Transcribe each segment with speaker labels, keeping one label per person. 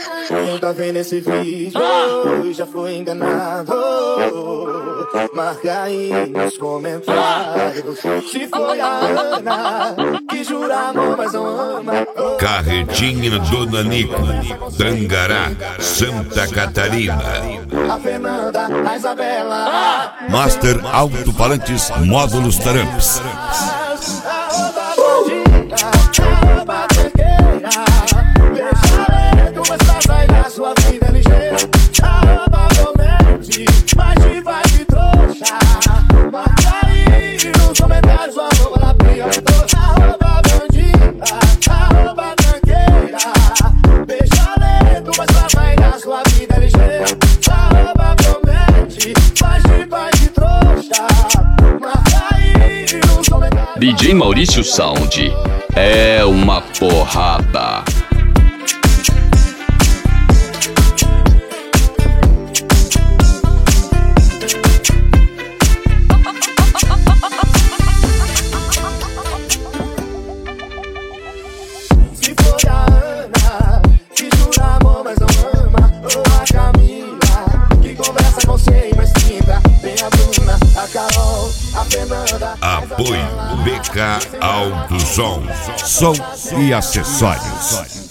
Speaker 1: Quem tá vendo esse vídeo já foi enganado. Marca aí nos comentários se foi a Ana que jura amor, mas não ama.
Speaker 2: Carretinha do Nanico, Tangará, Santa Catarina.
Speaker 1: A Fernanda, a Isabela,
Speaker 2: Master Alto-Falantes Módulos Taramps.
Speaker 1: Sua vida é ligeira, provavelmente, mas te vai de trouxa. Marca aí nos comentários o arroba da pior trouxa. Arroba bandida, arroba tranqueira. Deixa lento, mas pra sair da sua vida é ligeira. Provavelmente, mas te vai de trouxa. Marca aí nos comentários.
Speaker 3: DJ Maurício Sound é uma porrada.
Speaker 2: Apoio BK Autosom, som e acessórios.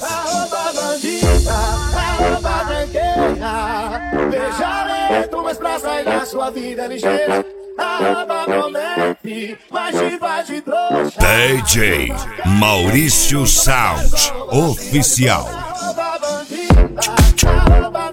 Speaker 1: Veja lento, mas pra sair da sua vida é ligeira. Provavelmente, mas te vai de trouxa.
Speaker 2: DJ Maurício Sound Oficial.
Speaker 1: Arroba bandida, arroba